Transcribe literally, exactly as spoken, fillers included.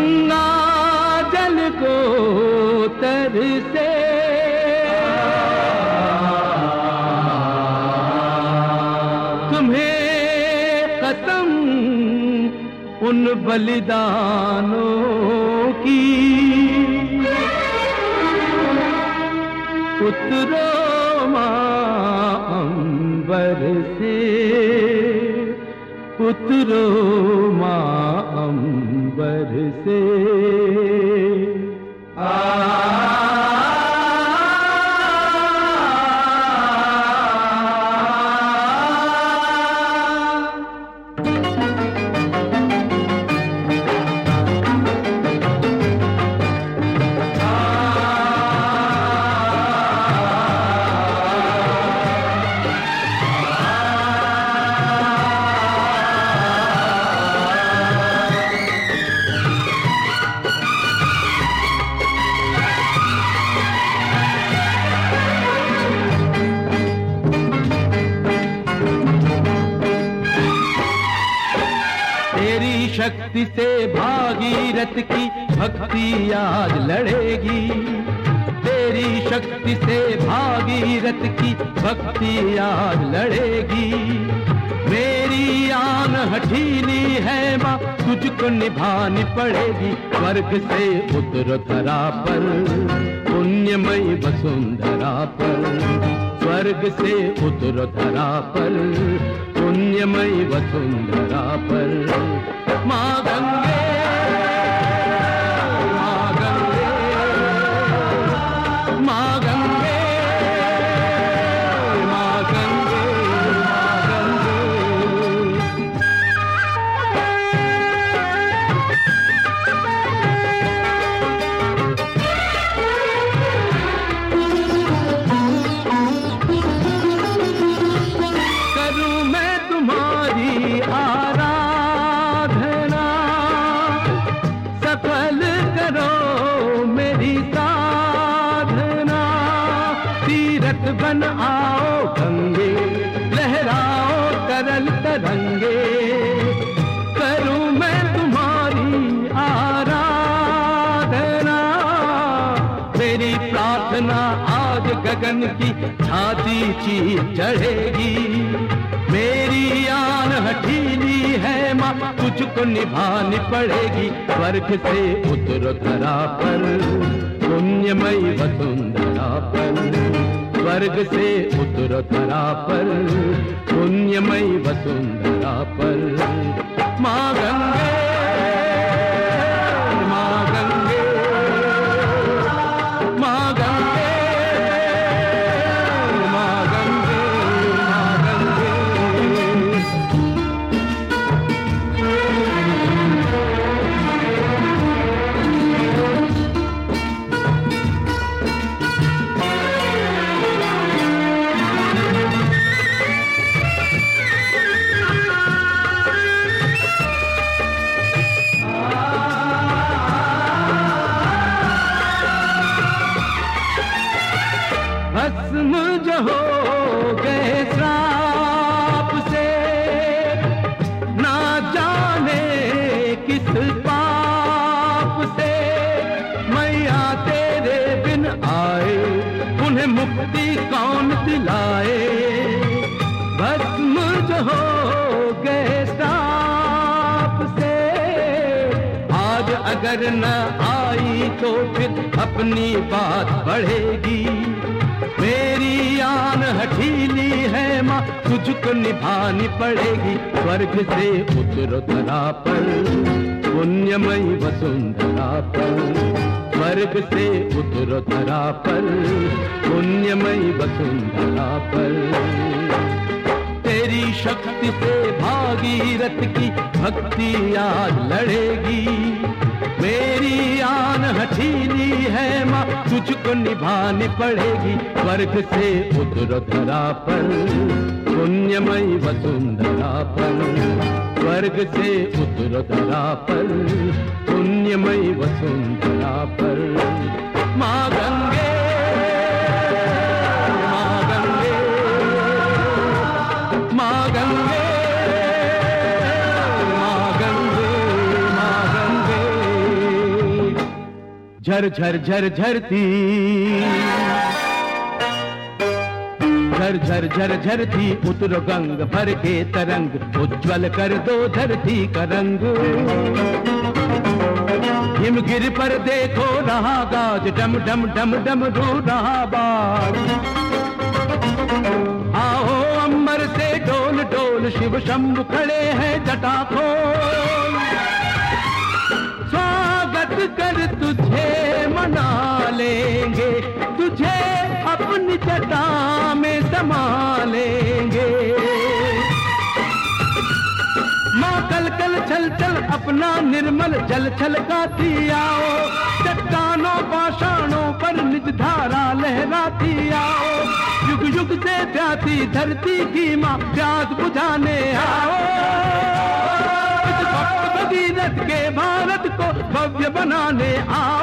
गंगा जल को तरसे तुम्हें कसम उन बलिदानों की, उतरो माँ अंबर से, उतरो माँ अंबर से। शक्ति से भागीरथ की भक्ति आज लड़ेगी, तेरी शक्ति से भागीरथ की भक्ति आज लड़ेगी। मेरी आन हठीली है माँ, तुझको निभानी पड़ेगी। स्वर्ग से उतर धरा पर, पुण्यमयी वसुंधरा पर, स्वर्ग से उतर धरा पर, पुण्यमयी वसुंधरा पर। माँ गंगे, माँ गंगे, माँ गंगे, माँ गंगे, माँ गंगे। करूँ मैं तुम्हारी आराधना, बन आओ गंगे, लहराओ तरल तरंगे। करूं मैं तुम्हारी आराधना, मेरी प्रार्थना आज गगन की छाती चीर चढ़ेगी। मेरी आन हठीली है माँ, तुझको निभानी पड़ेगी। स्वर्ग से उतर धरा पर, पुण्यमयी वसुंधरा पर, स्वर्ग से उतर धरा पर, पुण्यमयी वसुंधरा पर। माँ गंगे, माँ गंगे, माँ गंगे, माँ गंगे, माँ गंगे। भस्म जो हो गए श्राप से, ना जाने किस पाप से, मैया तेरे बिन आए, उन्हें मुक्ति कौन दिलाए। भस्म जो हो गए श्राप से, आज अगर न आई तो फिर अपनी बात बढ़ेगी। मेरी आन हठीली है माँ, तुझको निभानी पड़ेगी। स्वर्ग से उतर धरा पर, पुण्यमयी वसुंधरा पर, स्वर्ग से उतर धरा पर, पुण्यमयी वसुंधरा पर। तेरी शक्ति से भागीरथ की भक्ति आज लड़ेगी। मेरी आन हठीली है माँ, तुझको निभानी पड़ेगी। स्वर्ग से उतर धरा पर, पुण्यमयी वसुंधरा पर, स्वर्ग से उतर धरा पर, पुण्यमयी वसुंधरा पर। माँ गंगे, माँ गंगे, माँ गंगे, माँ गंगे, माँ गंगे। झर झर झर झरती, झर झर झर झरती उतरो गंग भर के तरंग, उज्ज्वल कर दो धरती का रंग। हिमगिर पर देखो रहा गाज, डम डम डम डम रू रहा बाज। आओ अंबर से डोल डोल, शिव शंभु खड़े हैं जटा खोल। स्वागत कर तुझे मना लेंगे, तुझे अपनी जटा में समा लेंगे। माँ कल कल छल छल अपना निर्मल जल छलकाती आओ, चट्टानों पाषाणों पर निज धारा लहराती आओ। युग युग से प्यासी धरती की माँ प्यास बुझाने आओ। इस भक्त भगीरथ के भारत को भव्य बनाने आओ।